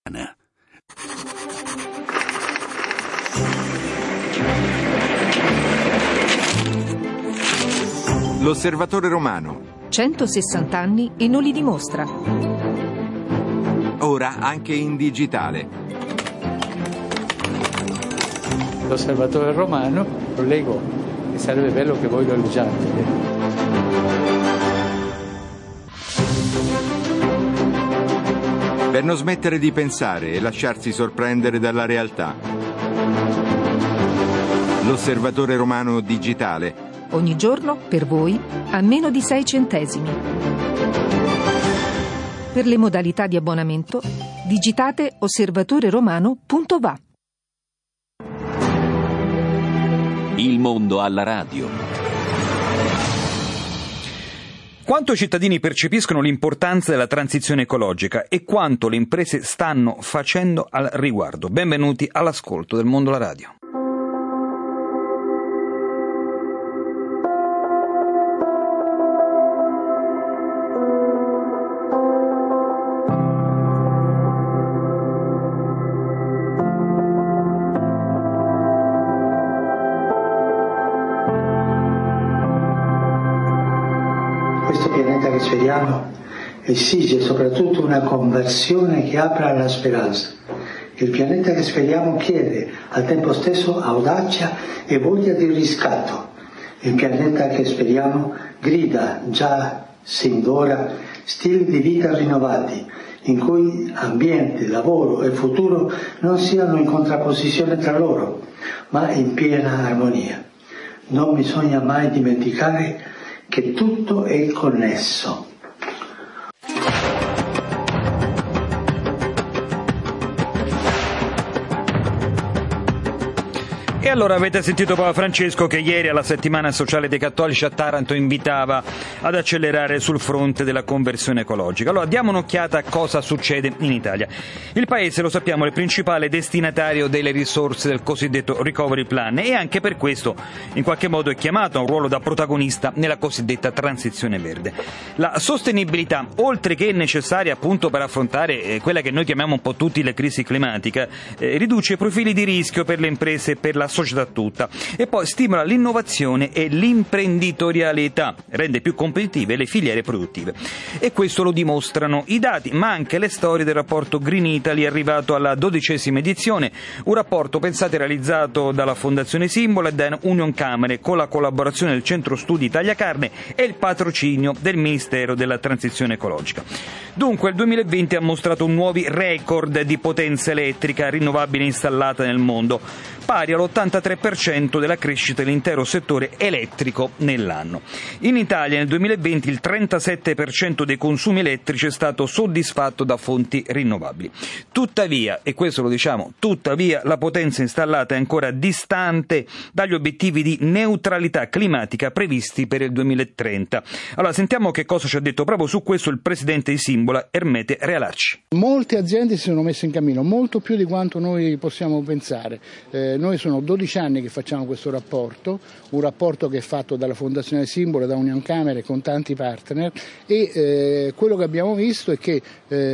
L'Osservatore Romano. 160 anni e non li dimostra. Ora anche in digitale. L'Osservatore Romano lo leggo e sarebbe bello che voi lo leggiate. Per non smettere di pensare e lasciarsi sorprendere dalla realtà. L'Osservatore Romano digitale. Ogni giorno, per voi, a meno di 6 centesimi. Per le modalità di abbonamento, digitate osservatoreromano.va. Il mondo alla radio. Quanto i cittadini percepiscono l'importanza della transizione ecologica e quanto le imprese stanno facendo al riguardo? Benvenuti all'ascolto del mondo alla radio. Questo pianeta che speriamo esige soprattutto una conversione che apra alla speranza. Il pianeta che speriamo chiede al tempo stesso audacia e voglia di riscatto. Il pianeta che speriamo grida già sin d'ora stili di vita rinnovati, in cui ambiente, lavoro e futuro non siano in contrapposizione tra loro, ma in piena armonia. Non bisogna mai dimenticare che tutto è connesso. E allora avete sentito Papa Francesco che ieri alla settimana sociale dei cattolici a Taranto invitava ad accelerare sul fronte della conversione ecologica. Allora diamo un'occhiata a cosa succede in Italia. Il paese, lo sappiamo, è il principale destinatario delle risorse del cosiddetto Recovery Plan e anche per questo in qualche modo è chiamato a un ruolo da protagonista nella cosiddetta transizione verde. La sostenibilità, oltre che necessaria appunto per affrontare quella che noi chiamiamo un po' tutti la crisi climatica, riduce i profili di rischio per le imprese e per la società tutta e poi stimola l'innovazione e l'imprenditorialità, rende più competitive le filiere produttive. E questo lo dimostrano i dati, ma anche le storie del rapporto Green Italy arrivato alla 12ª edizione, un rapporto pensate realizzato dalla Fondazione Simbola e da Union Camere con la collaborazione del Centro Studi Italia Carne e il patrocinio del Ministero della Transizione Ecologica. Dunque il 2020 ha mostrato nuovi record di potenza elettrica rinnovabile installata nel mondo, pari all'83% della crescita dell'intero settore elettrico nell'anno. In Italia nel 2020 il 37% dei consumi elettrici è stato soddisfatto da fonti rinnovabili. Tuttavia, e questo lo diciamo, la potenza installata è ancora distante dagli obiettivi di neutralità climatica previsti per il 2030. Allora sentiamo che cosa ci ha detto proprio su questo il presidente di Simbola, Ermete Realacci. Molte aziende si sono messe in cammino, molto più di quanto noi possiamo pensare. Noi sono 12 anni che facciamo questo rapporto, un rapporto che è fatto dalla Fondazione Simbola, da Union Camere con tanti partner e quello che abbiamo visto è che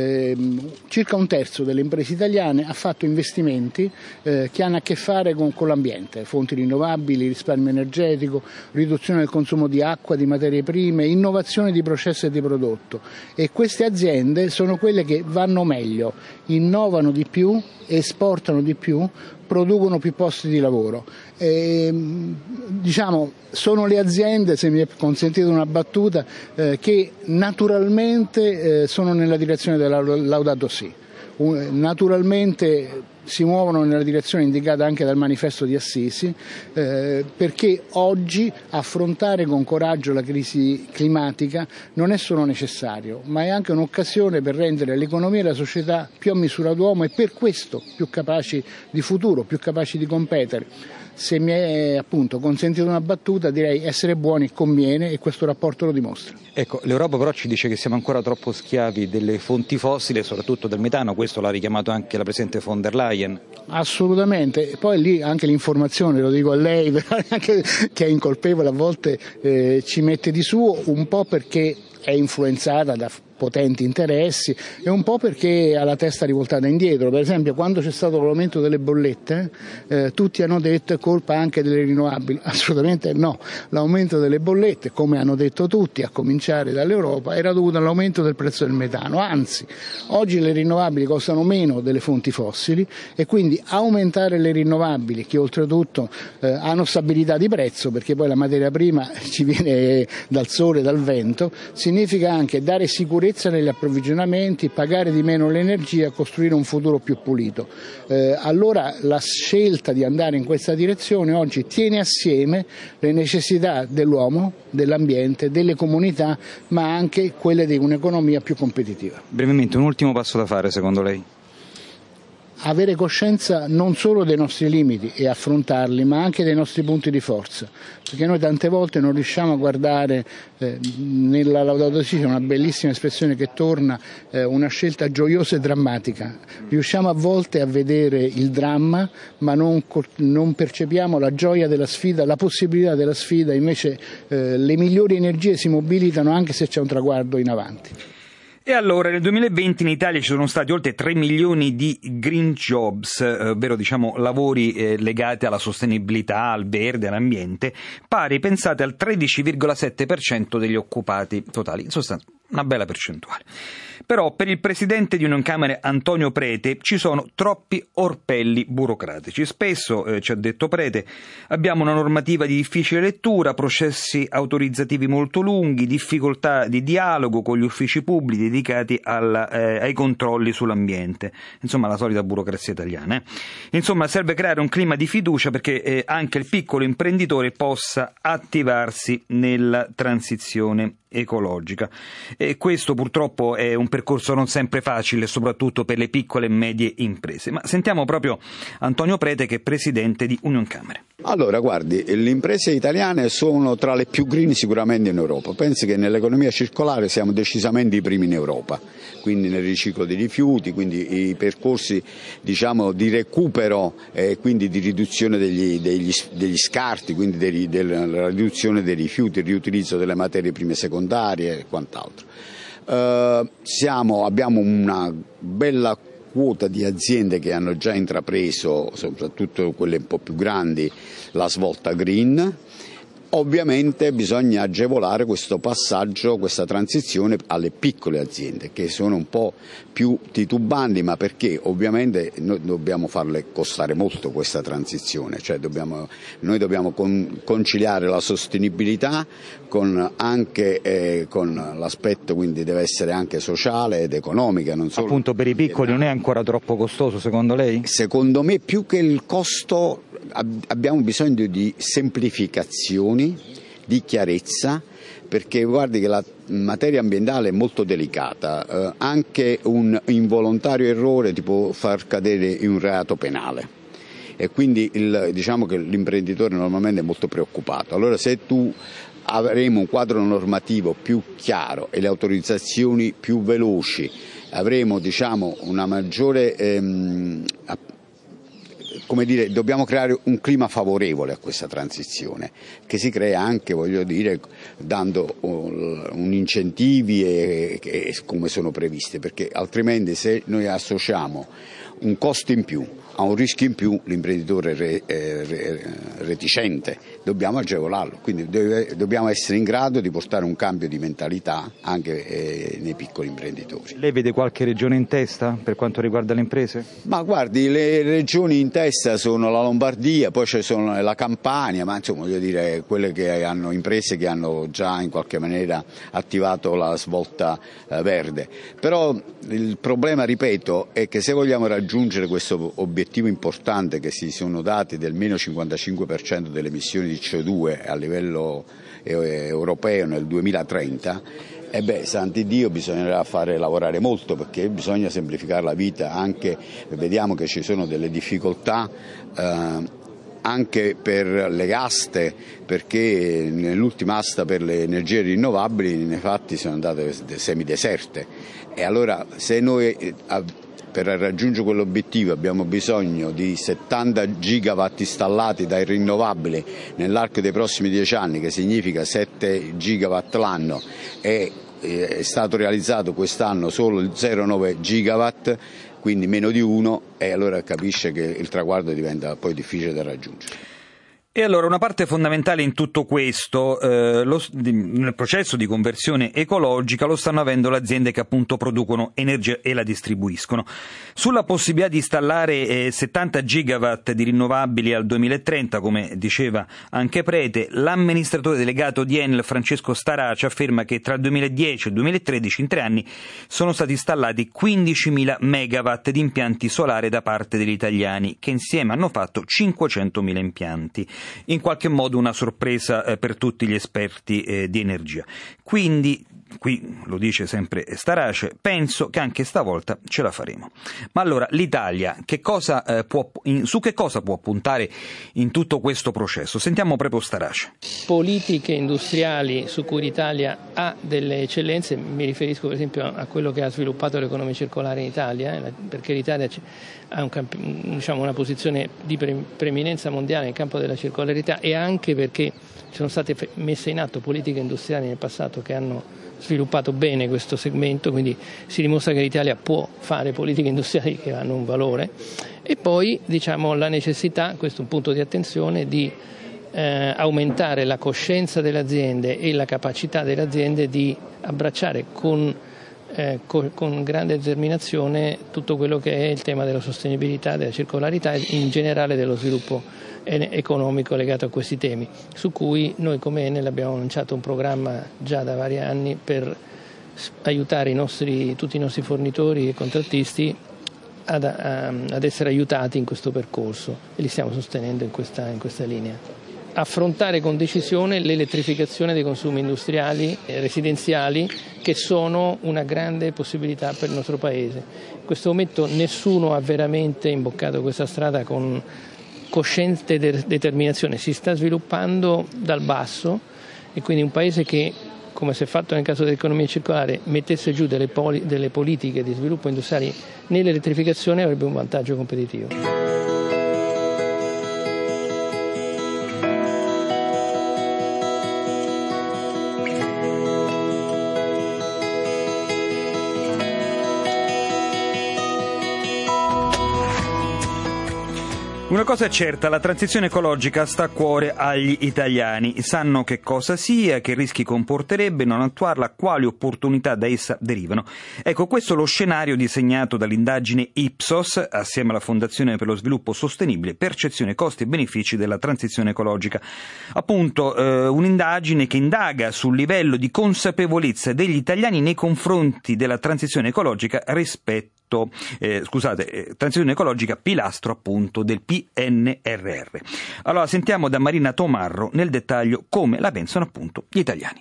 circa un terzo delle imprese italiane ha fatto investimenti che hanno a che fare con l'ambiente, fonti rinnovabili, risparmio energetico, riduzione del consumo di acqua, di materie prime, innovazione di processo e di prodotto e queste aziende sono quelle che vanno meglio, innovano di più, esportano di più, producono più posti di lavoro. Sono le aziende, se mi è consentita una battuta, che naturalmente sono nella direzione della Laudato Si. Naturalmente si muovono nella direzione indicata anche dal manifesto di Assisi, perché oggi affrontare con coraggio la crisi climatica non è solo necessario, ma è anche un'occasione per rendere l'economia e la società più a misura d'uomo e per questo più capaci di futuro, più capaci di competere. Se mi è appunto consentita una battuta, direi essere buoni conviene e questo rapporto lo dimostra. Ecco, l'Europa però ci dice che siamo ancora troppo schiavi delle fonti fossili, soprattutto del metano, questo l'ha richiamato anche la Presidente von der Leyen. Assolutamente, poi lì anche l'informazione, lo dico a lei, anche che è incolpevole a volte ci mette di suo un po' perché è influenzata da potenti interessi e un po' perché ha la testa rivoltata indietro. Per esempio, quando c'è stato l'aumento delle bollette, tutti hanno detto è colpa anche delle rinnovabili. Assolutamente no, l'aumento delle bollette, come hanno detto tutti, a cominciare dall'Europa, era dovuto all'aumento del prezzo del metano. Anzi, oggi le rinnovabili costano meno delle fonti fossili e quindi aumentare le rinnovabili, che oltretutto hanno stabilità di prezzo, perché poi la materia prima ci viene dal sole e dal vento, significa anche dare sicurezza negli approvvigionamenti, pagare di meno l'energia, costruire un futuro più pulito. Allora la scelta di andare in questa direzione oggi tiene assieme le necessità dell'uomo, dell'ambiente, delle comunità, ma anche quelle di un'economia più competitiva. Brevemente, un ultimo passo da fare secondo lei? Avere coscienza non solo dei nostri limiti e affrontarli, ma anche dei nostri punti di forza, perché noi tante volte non riusciamo a guardare, nella Laudato Si c'è una bellissima espressione che torna, una scelta gioiosa e drammatica. Riusciamo a volte a vedere il dramma, ma non percepiamo la gioia della sfida, la possibilità della sfida, invece le migliori energie si mobilitano anche se c'è un traguardo in avanti. E allora nel 2020 in Italia ci sono stati oltre 3 milioni di green jobs, ovvero lavori legati alla sostenibilità, al verde, all'ambiente, pari, pensate, al 13,7% degli occupati totali, in sostanza una bella percentuale. Però per il presidente di Unioncamere Antonio Prete ci sono troppi orpelli burocratici. Spesso, ci ha detto Prete, abbiamo una normativa di difficile lettura, processi autorizzativi molto lunghi, difficoltà di dialogo con gli uffici pubblici dedicati ai controlli sull'ambiente. Insomma, la solita burocrazia italiana. Insomma, serve creare un clima di fiducia perché anche il piccolo imprenditore possa attivarsi nella transizione ecologica. E questo purtroppo è un percorso non sempre facile, soprattutto per le piccole e medie imprese. Ma sentiamo proprio Antonio Prete, che è presidente di Unioncamere. Allora, guardi, le imprese italiane sono tra le più green sicuramente in Europa. Penso che nell'economia circolare siamo decisamente i primi in Europa, quindi nel riciclo dei rifiuti, quindi i percorsi di recupero e quindi di riduzione degli scarti, quindi della riduzione dei rifiuti, il riutilizzo delle materie prime secondarie e quant'altro. Abbiamo una bella quota di aziende che hanno già intrapreso, soprattutto quelle un po' più grandi, la svolta green. Ovviamente bisogna agevolare questo passaggio, questa transizione alle piccole aziende che sono un po' più titubanti, ma perché ovviamente noi dobbiamo farle costare molto questa transizione, cioè noi dobbiamo conciliare la sostenibilità con l'aspetto, quindi deve essere anche sociale ed economica, non solo. Appunto, per i piccoli non è ancora troppo costoso secondo lei? Secondo me più che il costo abbiamo bisogno di semplificazioni, di chiarezza, perché guardi che la materia ambientale è molto delicata, anche un involontario errore ti può far cadere in un reato penale e quindi diciamo che l'imprenditore normalmente è molto preoccupato. Allora se avremo un quadro normativo più chiaro e le autorizzazioni più veloci, avremo una maggiore dobbiamo creare un clima favorevole a questa transizione, che si crea anche, dando un incentivi come sono previsti, perché altrimenti se noi associamo un costo in più a un rischio in più, l'imprenditore è reticente, dobbiamo agevolarlo, quindi dobbiamo essere in grado di portare un cambio di mentalità anche nei piccoli imprenditori. Lei vede qualche regione in testa per quanto riguarda le imprese? Ma guardi, le regioni in testa sono la Lombardia, poi ci sono la Campania, ma insomma quelle che hanno imprese che hanno già in qualche maniera attivato la svolta verde. Però il problema, ripeto, è che se vogliamo raggiungere questo obiettivo importante che si sono dati del meno 55% delle emissioni di CO2 a livello europeo nel 2030, santi Dio, bisognerà fare lavorare molto, perché bisogna semplificare la vita. Anche vediamo che ci sono delle difficoltà anche per le aste, perché nell'ultima asta per le energie rinnovabili infatti sono andate semideserte, e allora se noi per raggiungere quell'obiettivo abbiamo bisogno di 70 gigawatt installati dai rinnovabili nell'arco dei prossimi 10 anni, che significa 7 gigawatt l'anno, e è stato realizzato quest'anno solo il 0,9 gigawatt, quindi meno di 1, e allora capisce che il traguardo diventa poi difficile da raggiungere. E allora una parte fondamentale in tutto questo, nel processo di conversione ecologica, lo stanno avendo le aziende che appunto producono energia e la distribuiscono. Sulla possibilità di installare 70 gigawatt di rinnovabili al 2030, come diceva anche Prete, l'amministratore delegato di Enel Francesco Starace afferma che tra il 2010 e il 2013, in 3 anni, sono stati installati 15.000 megawatt di impianti solari da parte degli italiani, che insieme hanno fatto 500.000 impianti. In qualche modo una sorpresa per tutti gli esperti di energia. Quindi, qui lo dice sempre Starace, penso che anche stavolta ce la faremo. Ma allora l'Italia su che cosa può puntare in tutto questo processo? Sentiamo proprio Starace. Politiche industriali su cui l'Italia ha delle eccellenze, mi riferisco per esempio a quello che ha sviluppato l'economia circolare in Italia, perché l'Italia ha una posizione di preeminenza mondiale nel campo della circolarità, e anche perché ci sono state messe in atto politiche industriali nel passato che hanno sviluppato bene questo segmento, quindi si dimostra che l'Italia può fare politiche industriali che hanno un valore. E poi la necessità, questo è un punto di attenzione, di aumentare la coscienza delle aziende e la capacità delle aziende di abbracciare con grande determinazione tutto quello che è il tema della sostenibilità, della circolarità e in generale dello sviluppo economico legato a questi temi, su cui noi come Enel abbiamo lanciato un programma già da vari anni per aiutare tutti i nostri fornitori e contrattisti ad essere aiutati in questo percorso, e li stiamo sostenendo in questa linea. Affrontare con decisione l'elettrificazione dei consumi industriali e residenziali, che sono una grande possibilità per il nostro Paese. In questo momento nessuno ha veramente imboccato questa strada con cosciente determinazione, si sta sviluppando dal basso, e quindi un Paese che, come si è fatto nel caso dell'economia circolare, mettesse giù delle politiche di sviluppo industriali nell'elettrificazione avrebbe un vantaggio competitivo. Una cosa è certa, la transizione ecologica sta a cuore agli italiani. Sanno che cosa sia, che rischi comporterebbe non attuarla, quali opportunità da essa derivano. Ecco, questo è lo scenario disegnato dall'indagine Ipsos, assieme alla Fondazione per lo Sviluppo Sostenibile, percezione, costi e benefici della transizione ecologica. Appunto, un'indagine che indaga sul livello di consapevolezza degli italiani nei confronti della transizione ecologica transizione ecologica, pilastro appunto del PNRR. Allora sentiamo da Marina Tomarro nel dettaglio come la pensano appunto gli italiani.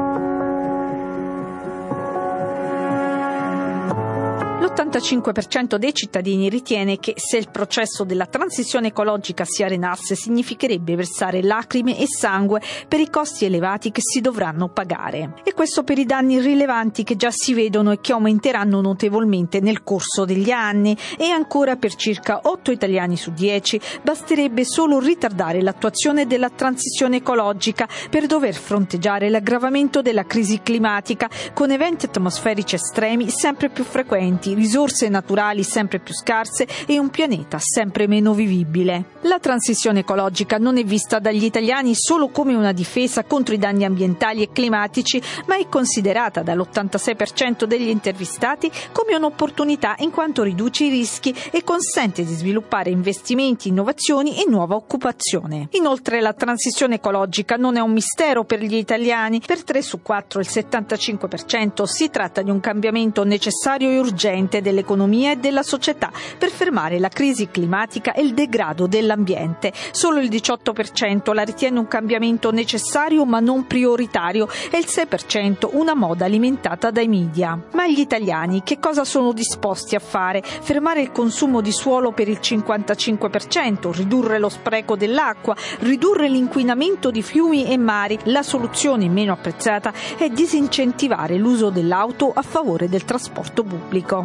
L'85% dei cittadini ritiene che se il processo della transizione ecologica si arenasse significherebbe versare lacrime e sangue per i costi elevati che si dovranno pagare. E questo per i danni rilevanti che già si vedono e che aumenteranno notevolmente nel corso degli anni. E ancora, per circa 8 italiani su 10 basterebbe solo ritardare l'attuazione della transizione ecologica per dover fronteggiare l'aggravamento della crisi climatica, con eventi atmosferici estremi sempre più frequenti, risorse naturali sempre più scarse e un pianeta sempre meno vivibile. La transizione ecologica non è vista dagli italiani solo come una difesa contro i danni ambientali e climatici, ma è considerata dall'86% degli intervistati come un'opportunità, in quanto riduce i rischi e consente di sviluppare investimenti, innovazioni e nuova occupazione. Inoltre, la transizione ecologica non è un mistero per gli italiani. Per 3 su 4, il 75%, si tratta di un cambiamento necessario e urgente dell'economia e della società per fermare la crisi climatica e il degrado dell'ambiente. Solo il 18% la ritiene un cambiamento necessario ma non prioritario e il 6% una moda alimentata dai media. Ma gli italiani che cosa sono disposti a fare? Fermare il consumo di suolo per il 55%, ridurre lo spreco dell'acqua, ridurre l'inquinamento di fiumi e mari. La soluzione meno apprezzata è disincentivare l'uso dell'auto a favore del trasporto pubblico.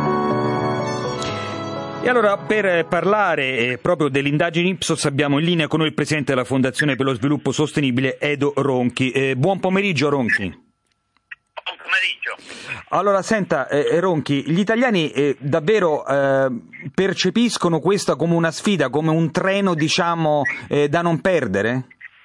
E allora, per parlare proprio dell'indagine Ipsos, abbiamo in linea con noi il presidente della Fondazione per lo Sviluppo Sostenibile, Edo Ronchi. Buon pomeriggio, Ronchi. Buon pomeriggio. Allora, senta, Ronchi, gli italiani davvero percepiscono questa come una sfida, come un treno, diciamo, da non perdere?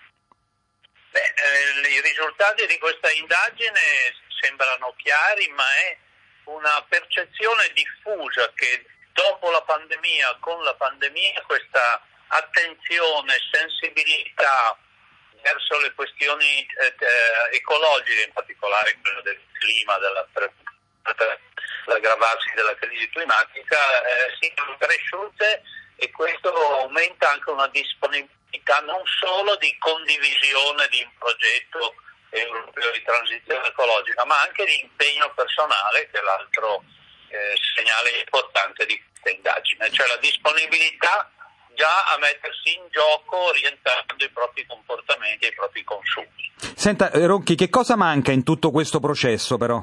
I risultati di questa indagine sembrano chiari, ma è una percezione diffusa che dopo la pandemia, con la pandemia, questa attenzione, sensibilità verso le questioni ecologiche, in particolare quella del clima, l'aggravarsi della crisi climatica, siano cresciute, e questo aumenta anche una disponibilità non solo di condivisione di un progetto europeo di transizione ecologica, ma anche di impegno personale, che è l'altro segnale importante di questa indagine, cioè la disponibilità già a mettersi in gioco orientando i propri comportamenti e i propri consumi. Senta, Ronchi, che cosa manca in tutto questo processo però?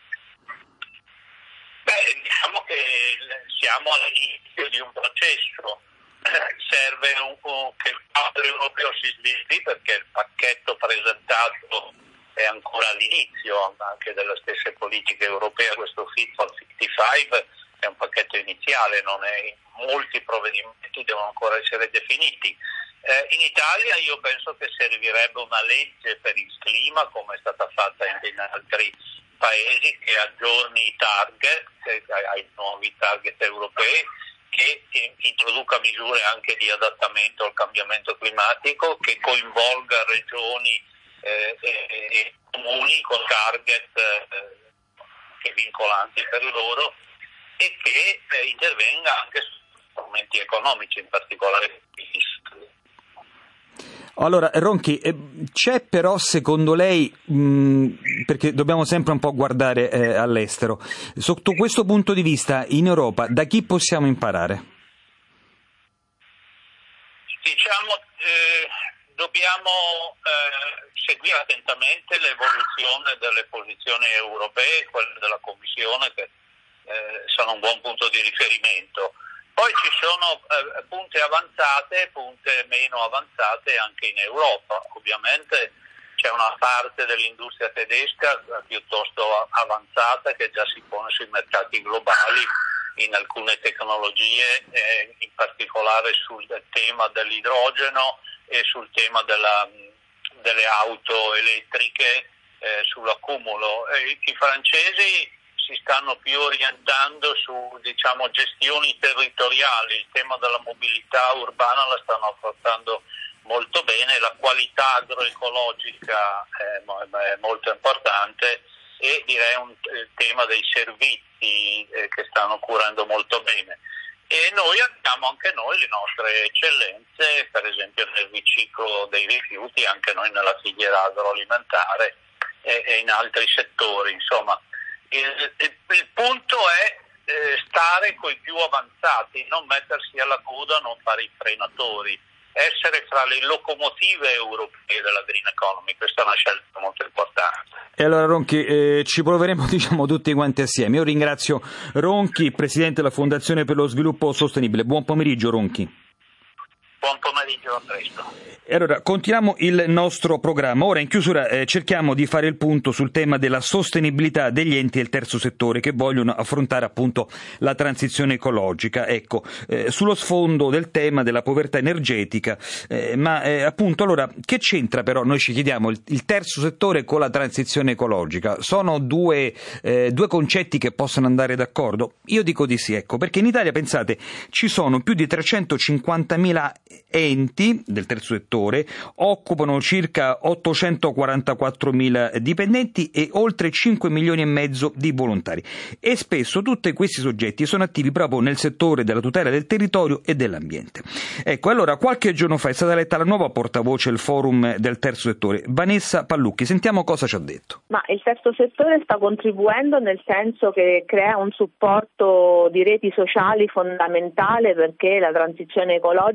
Diciamo che siamo all'inizio di un processo, serve che il quadro europeo si sviluppi, perché il pacchetto presentato è ancora all'inizio anche delle stesse politiche europee. Questo Fit for 55 è un pacchetto iniziale, molti provvedimenti devono ancora essere definiti. In Italia io penso che servirebbe una legge per il clima, come è stata fatta in altri paesi, che aggiorni i target ai nuovi target europei, che introduca misure anche di adattamento al cambiamento climatico, che coinvolga regioni e comuni con target vincolanti per loro, e che intervenga anche su strumenti economici, in particolare fiscali. Allora, Ronchi, c'è però secondo lei, perché dobbiamo sempre un po' guardare all'estero, sotto questo punto di vista in Europa da chi possiamo imparare? Diciamo, dobbiamo seguire attentamente l'evoluzione delle posizioni europee, quelle della Commissione, che sono un buon punto di riferimento. Poi ci sono punte avanzate e punte meno avanzate anche in Europa. Ovviamente c'è una parte dell'industria tedesca piuttosto avanzata, che già si pone sui mercati globali in alcune tecnologie, in particolare sul tema dell'idrogeno e sul tema delle auto elettriche, sull'accumulo. I francesi si stanno più orientando su, diciamo, gestioni territoriali. Il tema della mobilità urbana la stanno affrontando molto bene, la qualità agroecologica è molto importante, e direi il tema dei servizi che stanno curando molto bene. E noi abbiamo anche noi le nostre eccellenze, per esempio nel riciclo dei rifiuti, anche noi nella filiera agroalimentare e in altri settori, insomma. Il punto è stare coi più avanzati, non mettersi alla coda, non fare i frenatori, essere fra le locomotive europee della green economy. Questa è una scelta molto importante. E allora, Ronchi, ci proveremo, diciamo, tutti quanti assieme. Io ringrazio Ronchi, presidente della Fondazione per lo Sviluppo Sostenibile. Buon pomeriggio, Ronchi. Buon pomeriggio, a presto. E allora, continuiamo il nostro programma. Ora, in chiusura, cerchiamo di fare il punto sul tema della sostenibilità degli enti del terzo settore che vogliono affrontare appunto la transizione ecologica. Ecco, sullo sfondo del tema della povertà energetica, ma appunto, allora, che c'entra però, noi ci chiediamo, il terzo settore con la transizione ecologica? Sono due concetti che possono andare d'accordo? Io dico di sì, ecco, perché in Italia, pensate, ci sono più di 350.000 enti del terzo settore, occupano circa 844.000 dipendenti e oltre 5 milioni e mezzo di volontari, e spesso tutti questi soggetti sono attivi proprio nel settore della tutela del territorio e dell'ambiente. Ecco, allora, qualche giorno fa è stata eletta la nuova portavoce del forum del terzo settore, Vanessa Pallucchi. Sentiamo cosa ci ha detto. Ma il terzo settore sta contribuendo nel senso che crea un supporto di reti sociali fondamentale perché la transizione ecologica sia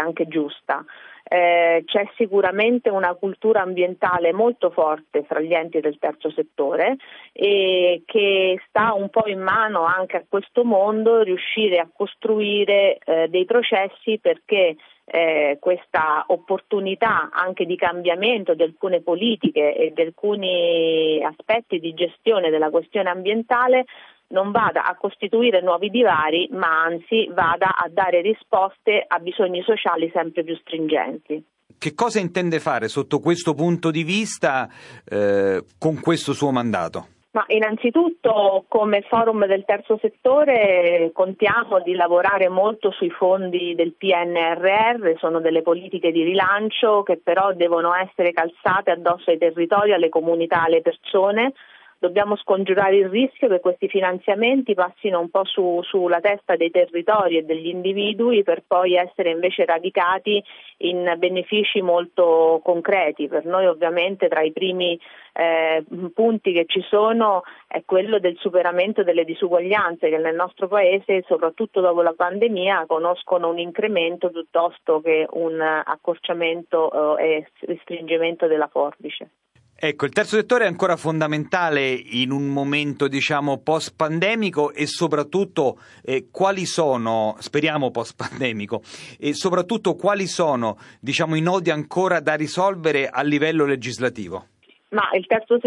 anche giusta. C'è sicuramente una cultura ambientale molto forte fra gli enti del terzo settore e che sta un po' in mano anche a questo mondo riuscire a costruire dei processi perché questa opportunità anche di cambiamento di alcune politiche e di alcuni aspetti di gestione della questione ambientale non vada a costituire nuovi divari, ma anzi vada a dare risposte a bisogni sociali sempre più stringenti. Che cosa intende fare sotto questo punto di vista con questo suo mandato? Ma innanzitutto come forum del terzo settore contiamo di lavorare molto sui fondi del PNRR, sono delle politiche di rilancio che però devono essere calzate addosso ai territori, alle comunità, alle persone. Dobbiamo scongiurare il rischio che questi finanziamenti passino un po' sulla testa dei territori e degli individui per poi essere invece radicati in benefici molto concreti. Per noi ovviamente tra i primi punti che ci sono è quello del superamento delle disuguaglianze che nel nostro Paese, soprattutto dopo la pandemia, conoscono un incremento piuttosto che un accorciamento e restringimento della forbice. Ecco, il terzo settore è ancora fondamentale in un momento, diciamo, post-pandemico e soprattutto quali sono, speriamo post-pandemico, e soprattutto quali sono, diciamo, i nodi ancora da risolvere a livello legislativo? Ma il terzo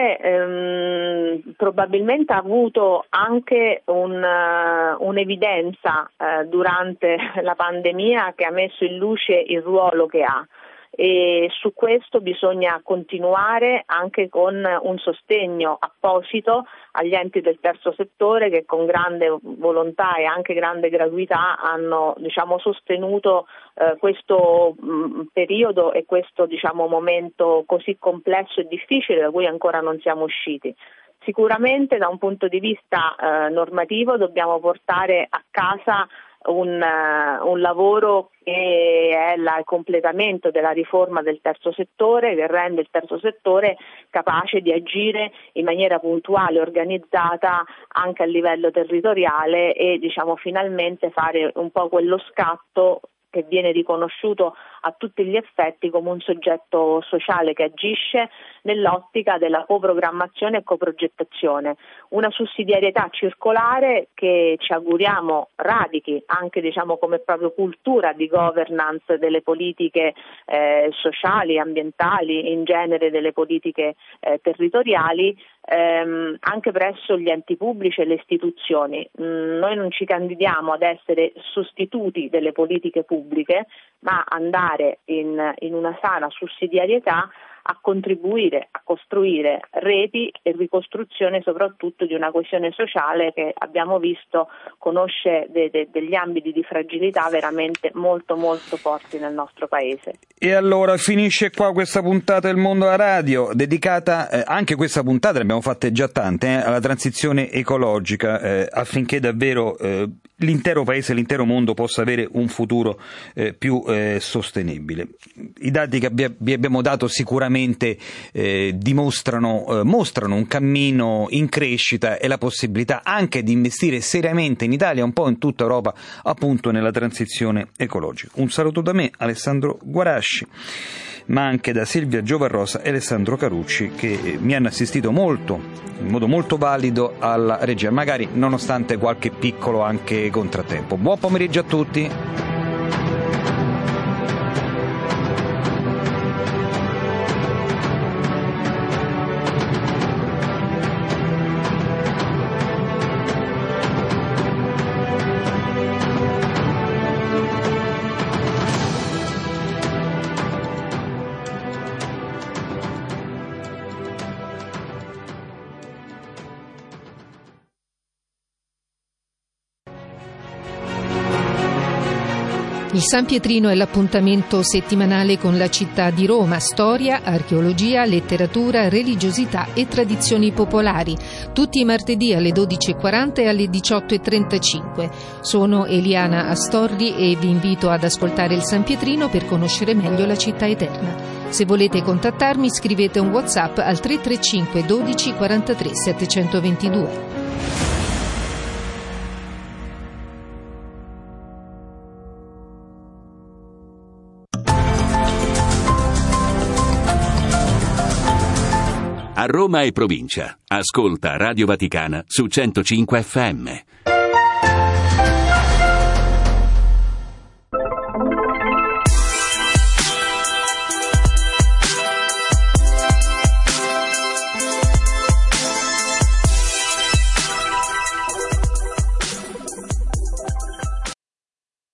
settore probabilmente ha avuto anche un'evidenza durante la pandemia che ha messo in luce il ruolo che ha. E su questo bisogna continuare anche con un sostegno apposito agli enti del terzo settore che con grande volontà e anche grande gratuità hanno sostenuto questo periodo e questo momento così complesso e difficile da cui ancora non siamo usciti. Sicuramente da un punto di vista normativo dobbiamo portare a casa un lavoro che è il completamento della riforma del terzo settore, che rende il terzo settore capace di agire in maniera puntuale, organizzata anche a livello territoriale e finalmente fare un po' quello scatto che viene riconosciuto a tutti gli effetti come un soggetto sociale che agisce nell'ottica della coprogrammazione e coprogettazione. Una sussidiarietà circolare che ci auguriamo radichi anche come proprio cultura di governance delle politiche sociali, ambientali, in genere delle politiche territoriali, anche presso gli enti pubblici e le istituzioni. Noi non ci candidiamo ad essere sostituti delle politiche pubbliche, ma andare in una sana sussidiarietà a contribuire a costruire reti e ricostruzione soprattutto di una coesione sociale che abbiamo visto conosce degli ambiti di fragilità veramente molto molto forti nel nostro Paese. E allora finisce qua questa puntata del Mondo alla Radio, dedicata, anche questa puntata ne abbiamo fatte già tante, alla transizione ecologica, affinché davvero l'intero Paese, l'intero mondo possa avere un futuro più sostenibile. I dati che vi abbiamo dato sicuramente mostrano un cammino in crescita e la possibilità anche di investire seriamente in Italia, un po' in tutta Europa, appunto nella transizione ecologica. Un saluto da me, Alessandro Guarasci, ma anche da Silvia Giovarrosa e Alessandro Carucci, che mi hanno assistito in modo molto valido alla regia, magari nonostante qualche piccolo anche contrattempo. Buon pomeriggio a tutti. Il San Pietrino è l'appuntamento settimanale con la città di Roma, storia, archeologia, letteratura, religiosità e tradizioni popolari, tutti i martedì alle 12:40 e alle 18:35. Sono Eliana Astorri e vi invito ad ascoltare il San Pietrino per conoscere meglio la città eterna. Se volete contattarmi scrivete un WhatsApp al 335 12 43 722. A Roma e provincia, ascolta Radio Vaticana su 105 FM.